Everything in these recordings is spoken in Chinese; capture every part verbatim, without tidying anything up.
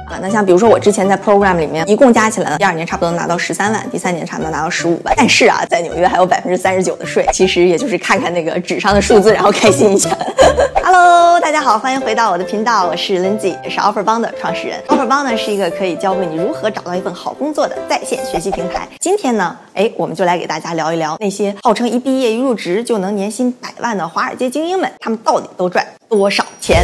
啊。那像比如说我之前在 program 里面，一共加起来呢，第二年差不多能拿到十三万，第三年差不多拿到十五万。但是啊，在纽约还有百分之三十九的税，其实也就是看看那个纸上的数字，然后开心一下。Hello， 大家好，欢迎回到我的频道，我是 Lindsay， 也是 Offerbond 的创始人。Offerbond 呢是一个可以教会你如何找到一份好工作的在线学习平台。今天呢，哎，我们就来给大家聊一聊那些号称一毕业一入职就能年薪百万的华尔街精英们，他们到底都赚多少钱？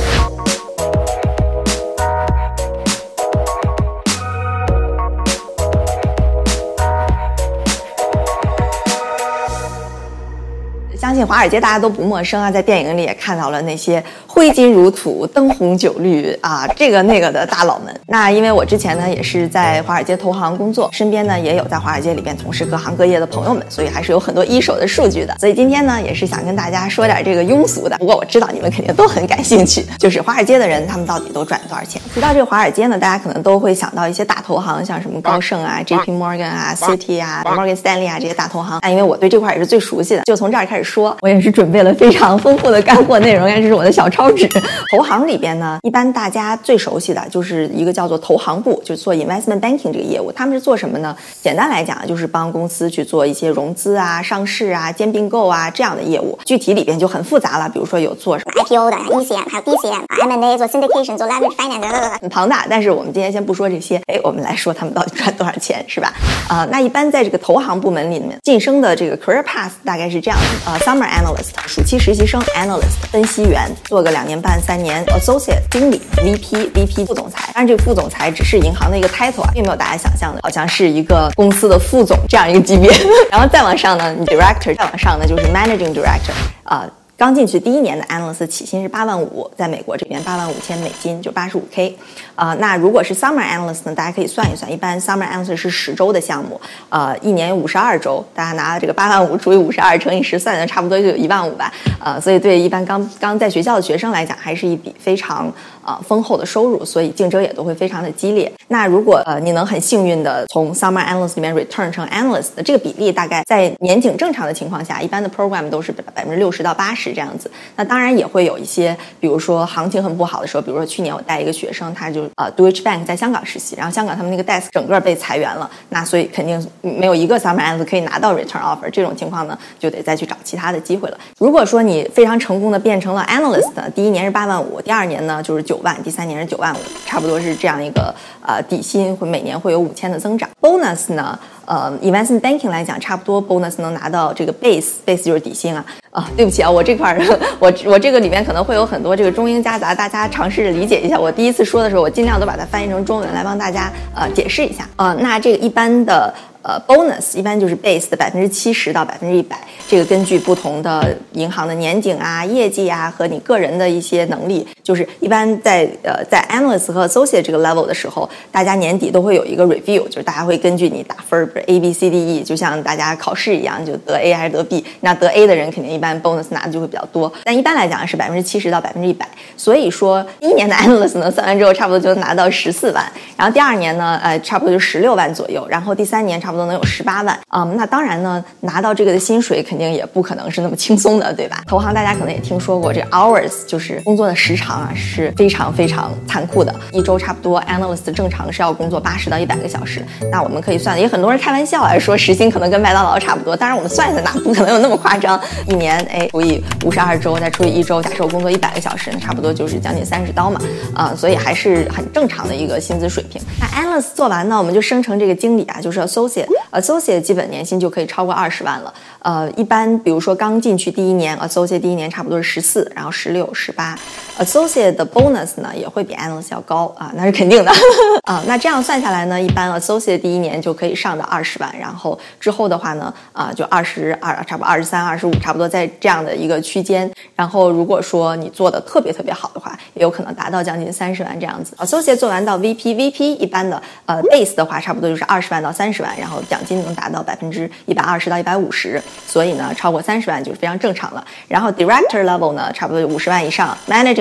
相信华尔街大家都不陌生啊，在电影里也看到了那些挥金如土、灯红酒绿啊，这个那个的大佬们。那因为我之前呢也是在华尔街投行工作，身边呢也有在华尔街里边从事各行各业的朋友们，所以还是有很多一手的数据的。所以今天呢也是想跟大家说点这个庸俗的，不过我知道你们肯定都很感兴趣，就是华尔街的人他们到底都赚多少钱。提到这个华尔街呢，大家可能都会想到一些大投行，像什么高盛啊、J P Morgan 啊、Citi 啊、Morgan Stanley 啊这些大投行。那因为我对这块也是最熟悉的，就从这儿开始说。我也是准备了非常丰富的干货内容，这是我的小抄纸。投行里边呢，一般大家最熟悉的就是一个叫做投行部，就是做 investment banking 这个业务。他们是做什么呢？简单来讲，就是帮公司去做一些融资啊、上市啊、兼并购啊这样的业务。具体里边就很复杂了，比如说有做什么 I P O 的 E C M 还有 D C M、M and A 做 syndication 做 leverage finance， 很庞大。但是我们今天先不说这些，哎，我们来说他们到底赚多少钱，是吧？啊、呃，那一般在这个投行部门里面晋升的这个 career path 大概是这样的，呃 ，summer analyst 暑期实习生 analyst 分析员，做个两年半三年 associate 经理 V P V P 副总裁。当然这个副总裁只是银行的一个 title 啊，并没有大家想象的好像是一个公司的副总这样一个级别。然后再往上呢，你 director， 再往上呢就是 managing director 啊、呃。刚进去第一年的 analyst 起薪是八万五，在美国这边八万五千美金，就八十五 K。呃，那如果是 summer analyst 呢，大家可以算一算，一般 summer analyst 是十周的项目，呃，一年五十二周，大家拿这个八万五除以五十二乘以十，算的差不多就有一万五吧。呃，所以对一般刚刚在学校的学生来讲，还是一笔非常呃丰厚的收入，所以竞争也都会非常的激烈。那如果呃你能很幸运的从 summer analyst 里面 return 成 analyst 的这个比例，大概在年景正常的情况下，一般的 program 都是百分之六十到八十这样子。那当然也会有一些，比如说行情很不好的时候，比如说去年我带一个学生，他就呃 Deutsche Bank 在香港实习，然后香港他们那个 desk 整个被裁员了，那所以肯定没有一个 summer analyst 可以拿到 return offer， 这种情况呢就得再去找其他的机会了。如果说你非常成功的变成了 analyst， 第一年是八万五，第二年呢就是九万，第三年是九万五，差不多是这样一个呃底薪会每年会有五千的增长。bonus 呢，呃 investment banking 来讲，差不多 bonus 能拿到这个 base base 就是底薪啊。啊，对不起啊，我这块儿，我我这个里面可能会有很多这个中英夹杂，大家尝试着理解一下。我第一次说的时候，我尽量都把它翻译成中文来帮大家呃解释一下。呃，那这个一般的呃 bonus 一般就是 base 的百分之七十到百分之一百，这个根据不同的银行的年景啊、业绩啊和你个人的一些能力，就是一般在呃在 analyst 和 associate 这个 level 的时候，大家年底都会有一个 review， 就是大家会根据你打分，比如 A B C D E， 就像大家考试一样，就得 A 还是得 B， 那得 A 的人肯定一般。一般 bonus 拿的就会比较多，但一般来讲是百分之七十到百分之一百。所以说，第一年的 analyst 呢，算完之后差不多就拿到十四万，然后第二年呢，呃，差不多就十六万左右，然后第三年差不多能有十八万。嗯，那当然呢，拿到这个的薪水肯定也不可能是那么轻松的，对吧？投行大家可能也听说过，这 hours 就是工作的时长啊，是非常非常残酷的。一周差不多 analyst 正常是要工作八十到一百个小时。那我们可以算，也很多人开玩笑啊，说时薪可能跟麦当劳差不多。当然我们算一算，那不可能有那么夸张，一年。哎，除以五十二周，再除以一周，假设我工作一百个小时，那差不多就是将近三十刀嘛，啊、呃，所以还是很正常的一个薪资水平。那 analyst 做完呢，我们就升成这个经理啊，就是 associate，associate 基本年薪就可以超过二十万了。呃，一般比如说刚进去第一年 ，associate 第一年差不多是十四，然后十六、十八 ，associate 的 bonus 呢也会比 analyst 要高啊，那是肯定的啊。那这样算下来呢，一般 associate 第一年就可以上到二十万，然后之后的话呢，啊、呃，就二十二，差不多二十三、二十五，差不多在这样的一个区间。然后如果说你做的特别特别好的话，也有可能达到将近三十万这样子。associate 做完到 V P，V P 一般的呃 base 的话，差不多就是二十万到三十万，然后奖金能达到百分之一百二十到一百五十，所以呢，超过三十万就是非常正常了。然后 director level 呢，差不多五十万以上 ，managing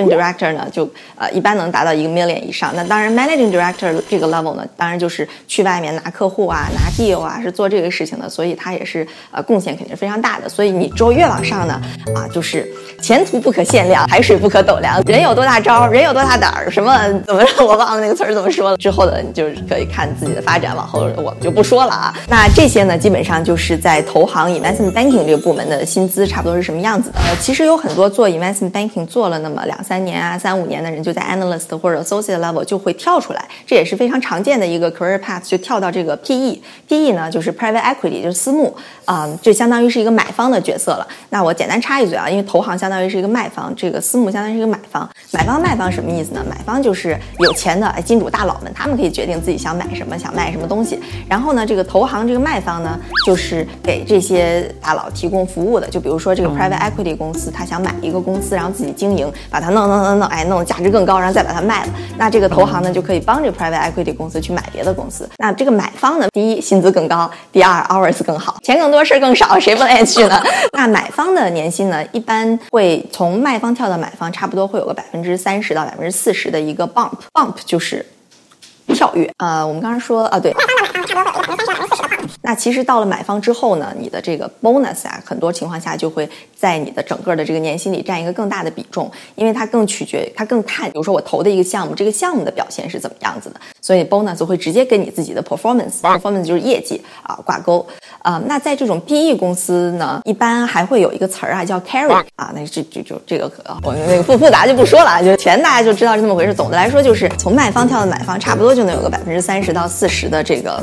managing director 呢，就呃一般能达到一个 million 以上。那当然 managing director 这个 level 呢，当然就是去外面拿客户啊、拿 deal 啊，是做这个事情的，所以它也是呃贡献肯定是非常大的。所以你之后越往上呢，啊，就是前途不可限量，海水不可斗量，人有多大招，人有多大胆儿，什么怎么我忘了那个词儿怎么说了。之后的你就是可以看自己的发展，往后我们就不说了啊。那这些呢，基本上就是在投行 investment banking 这个部门的薪资差不多是什么样子的。呃，其实有很多做 investment banking 做了那么两三年啊、三五年的人，就在 analyst 或者 associate level 就会跳出来，这也是非常常见的一个 career path， 就跳到这个 P E。P E 呢就是 private equity， 就是私募，啊、嗯，就相当于是一个买方的角色了。那我简单插一嘴啊，因为投行相当于是一个卖方，这个私募相当于是一个买方。买方卖方什么意思呢？买方就是有钱的金主大佬们，他们可以决定自己想买什么，想卖什么东西。然后呢，这个投行这个卖方呢，就是给这些大佬提供服务的。就比如说这个 private equity 公司，他想买一个公司，然后自己经营，把它弄弄弄弄，哎，弄得价值更高，然后再把它卖了。那这个投行呢，就可以帮这个 private equity 公司去买别的公司。那这个买方呢，第一薪资更高，第二 hours 更好，钱更多事更少，谁不愿意去呢？那买方的年薪呢，一般会从卖方跳到买方，差不多会有个百分之三十到百分之四十的一个 bump。bump 就是跳跃。呃，我们刚刚说啊，对。那其实到了买方之后呢，你的这个 bonus 啊，很多情况下就会在你的整个的这个年薪里占一个更大的比重，因为它更取决，它更看，比如说我投的一个项目，这个项目的表现是怎么样子的，所以 bonus 会直接跟你自己的 performance，performance 就是业绩啊挂钩。啊、呃，那在这种 P E 公司呢，一般还会有一个词儿啊，叫 carry 啊，那这这就这个我们那个复复杂就不说了，就钱大家就知道是这么回事。总的来说，就是从卖方跳到买方，差不多就能有个百分之三十到四十的这个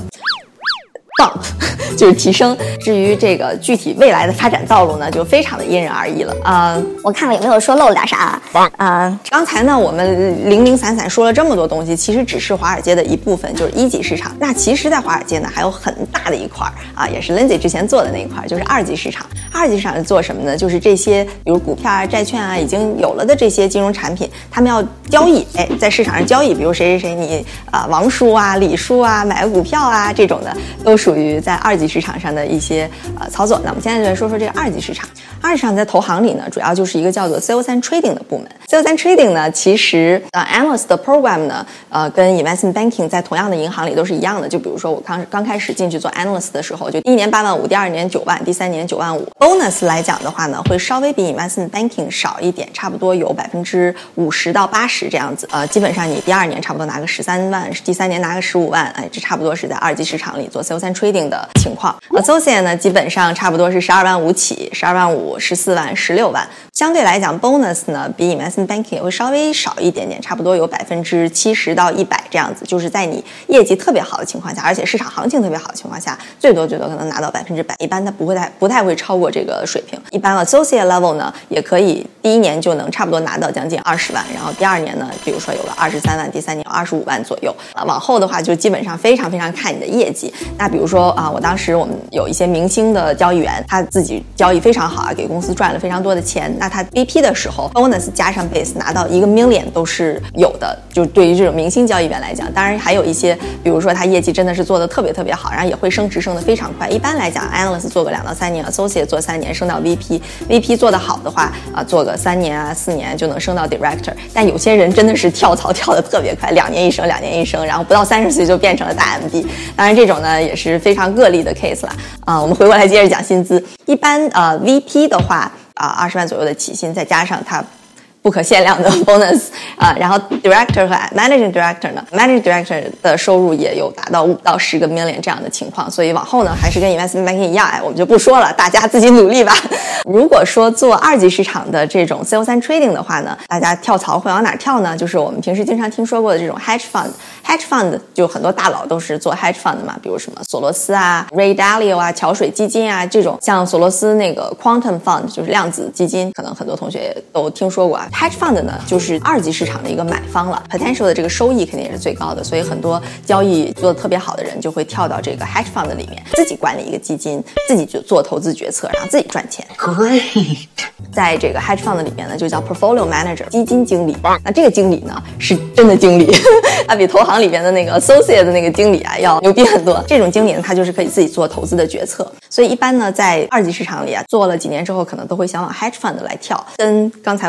bump， 就是提升。至于这个具体未来的发展道路呢，就非常的因人而异了。啊、呃， 我看了有没有说漏了点啥啊？ 呃，刚才呢我们零零散散说了这么多东西，其实只是华尔街的一部分，就是一级市场。那其实在华尔街呢还有很大的一块啊，也是 Lindsay 之前做的那一块，就是二级市场。二级市场是做什么呢？就是这些比如股票啊、债券啊已经有了的这些金融产品，他们要交易，哎，在市场上交易，比如谁谁谁你啊、呃、王叔啊、李叔啊买个股票啊这种的，都属于在二级市场上的一些呃操作。那我们现在就来说说这个二级市场。二级市场在投行里呢，主要就是一个叫做 Sales and Trading 的部门。Sales and Trading 呢，其实呃 Analyst 的 program 呢，呃跟 Investment Banking 在同样的银行里都是一样的。就比如说我刚刚开始进去做 Analyst 的时候，就第一年八万五，第二年九万，第三年九万五。Bonus 来讲的话呢，会稍微比 Investment Banking 少一点，差不多有百分之五十到八十这样子。呃，基本上你第二年差不多拿个十三万，第三年拿个十五万，哎，这差不多是在二级市场里做 Sales and Trading 的情况。Associate 呢，基本上差不多是十二万五起，十二万五、十四万、十六万。相对来讲 ，bonus 呢比 investment banking 也会稍微少一点点，差不多有百分之七十到一百这样子。就是在你业绩特别好的情况下，而且市场行情特别好的情况下，最多最多可能拿到百分之百，一般它不会太不太会超过这个水平。一般 associate level 呢，也可以第一年就能差不多拿到将近二十万，然后第二年呢，比如说有了二十三万，第三年有二十五万左右。啊，往后的话就基本上非常非常看你的业绩。那比如说啊，我当时我们有一些明星的交易员，他自己交易非常好啊，给公司赚了非常多的钱。那他 V P 的时候 bonus 加上 base 拿到一个 million 都是有的，就对于这种明星交易员来讲。当然还有一些比如说他业绩真的是做的特别特别好，然后也会升职升得非常快。一般来讲 analyst 做个两到三年， associate 做三年升到 V P， V P 做得好的话啊，做个三年啊四年就能升到 director。 但有些人真的是跳槽跳得特别快，两年一升两年一升，然后不到三十岁就变成了大 M D。 当然这种呢也是非常个例的 case 了啊。我们回过来接着讲薪资。一般呃 V P 的话啊，二十万左右的起薪，再加上它不可限量的 bonus 啊，然后 director 和 managing director 呢 ，managing director 的收入也有达到五到十个 million 这样的情况，所以往后呢还是跟 investment banking 一样，哎，我们就不说了，大家自己努力吧。如果说做二级市场的这种 sales and trading 的话呢，大家跳槽会往哪跳呢？就是我们平时经常听说过的这种 hedge fund。hedge fund 就很多大佬都是做 hedge fund 的嘛，比如什么索罗斯啊、Ray Dalio 啊、桥水基金啊这种，像索罗斯那个 quantum fund 就是量子基金，可能很多同学都听说过啊。hedge fund 呢就是二级市场的一个买方了 ，potential 的这个收益肯定也是最高的，所以很多交易做得特别好的人就会跳到这个 hedge fund 里面，自己管理一个基金，自己就做投资决策，然后自己赚钱。 Great。 在这个 hedge fund 里面呢，就叫 portfolio manager 基金经理。那这个经理呢是真的经理，他比投行里边的那个 associate 的那个经理啊要牛逼很多。这种经理呢，他就是可以自己做投资的决策。所以一般呢，在二级市场里啊，做了几年之后，可能都会想往 hedge fund 来跳。跟刚才我们说一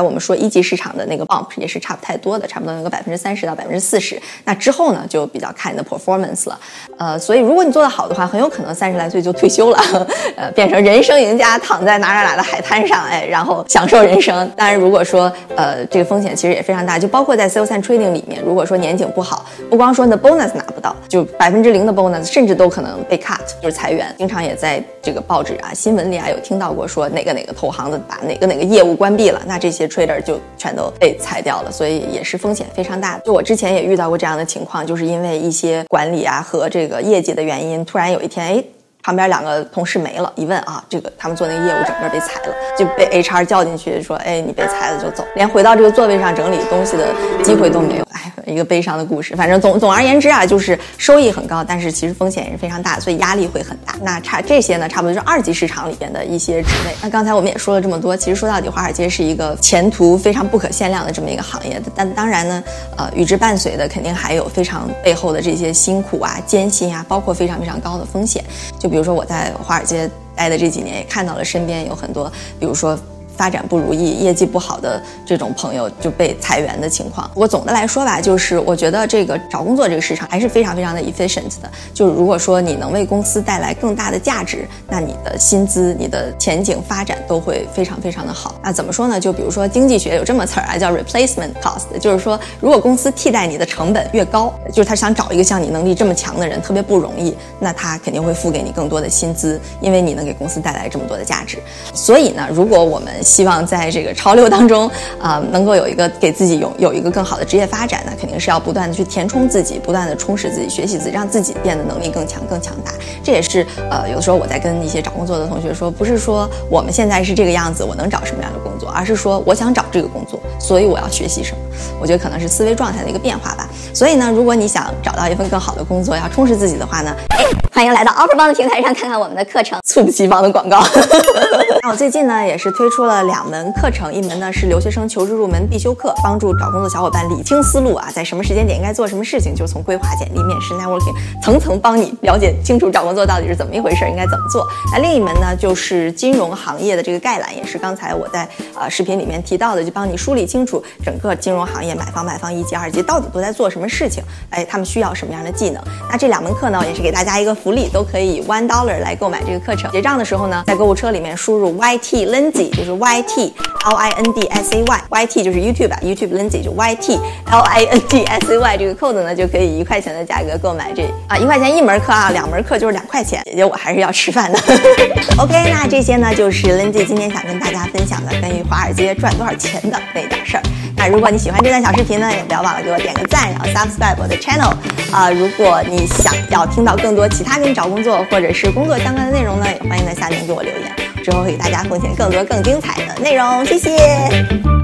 级市场的那个 bump 也是差不太多的，差不多有个百分之三十到百分之四十。那之后呢，就比较看你的 performance 了。呃，所以如果你做得好的话，很有可能三十来岁就退休了，呃，变成人生赢家，躺在哪哪哪的海滩上，哎，然后享受人生。当然，如果说呃这个风险其实也非常大，就包括在 sales and trading 里面，如果说年景不好，不光说你的 bonus 拿不到，就百分之零的 bonus， 甚至都可能被 cut， 就是裁员。经常也在这个报纸啊、新闻里啊有听到过说哪个哪个投行的把哪个哪个业务关闭了，那这些 trader 就全都被裁掉了，所以也是风险非常大的。就我之前也遇到过这样的情况，就是因为一些管理啊和这个业绩的原因，突然有一天，哎。旁边两个同事没了，一问啊，这个他们做那个业务整个被裁了，就被 H R 叫进去说，哎，你被裁了就走，连回到这个座位上整理东西的机会都没有。哎，一个悲伤的故事。反正总总而言之啊，就是收益很高，但是其实风险也是非常大，所以压力会很大。那差这些呢，差不多就是二级市场里边的一些职位。那刚才我们也说了这么多，其实说到底，华尔街是一个前途非常不可限量的这么一个行业。但当然呢，呃，与之伴随的肯定还有非常背后的这些辛苦啊、艰辛啊，包括非常非常高的风险。就比如说我在华尔街待的这几年，也看到了身边有很多，比如说发展不如意、业绩不好的这种朋友就被裁员的情况。不过总的来说吧，就是我觉得这个找工作这个市场还是非常非常的 efficient 的。就是如果说你能为公司带来更大的价值，那你的薪资、你的前景发展都会非常非常的好。那怎么说呢？就比如说经济学有这么词儿啊，叫 replacement cost， 就是说如果公司替代你的成本越高，就是他想找一个像你能力这么强的人特别不容易，那他肯定会付给你更多的薪资，因为你能给公司带来这么多的价值。所以呢，如果我们希望在这个潮流当中啊、呃，能够有一个给自己有有一个更好的职业发展呢，肯定是要不断的去填充自己，不断的充实自己，学习自己，让自己变得能力更强、更强大。这也是呃，有的时候我在跟一些找工作的同学说，不是说我们现在是这个样子，我能找什么样的工作，而是说我想找这个工作，所以我要学习什么。我觉得可能是思维状态的一个变化吧。所以呢，如果你想找到一份更好的工作，要充实自己的话呢，哎， 欢迎来到 OfferBomb 的平台上看看我们的课程， 猝不及防的广告。那我最近呢也是推出了两门课程，一门呢是留学生求职入门必修课，帮助找工作小伙伴理清思路啊，在什么时间点应该做什么事情，就从规划、简历、面试、networking 层层帮你了解清楚找工作到底是怎么一回事，应该怎么做。那另一门呢就是金融行业的这个概览，也是刚才我在呃视频里面提到的，就帮你梳理清楚整个金融行业买方卖方一级、二级到底都在做什么事情，哎，他们需要什么样的技能。那这两门课呢也是给大家一个福利，都可以以 one dollar 来购买这个课程。结账的时候呢，在购物车里面输入 Y T Lindsay， 就是 Y T L I N D S A Y， Y T 就是 YouTube 啊 YouTube Lindsay 就 Y T L I N D S A Y 这个 code 呢就可以一块钱的价格购买这啊一块钱一门课啊，两门课就是两块钱，姐姐我还是要吃饭的。OK， 那这些呢就是 Lindsay 今天想跟大家分享的关于华尔街赚多少钱的那点事儿。那如果你喜欢这段小视频呢，也不要忘了给我点个赞，然后 subscribe 我的 channel 啊、呃。如果你想要听到更多其他跟你找工作或者是工作相关的内容呢，也欢迎在下面给我留言，之后会给大家奉献更多更精彩的内容。谢谢。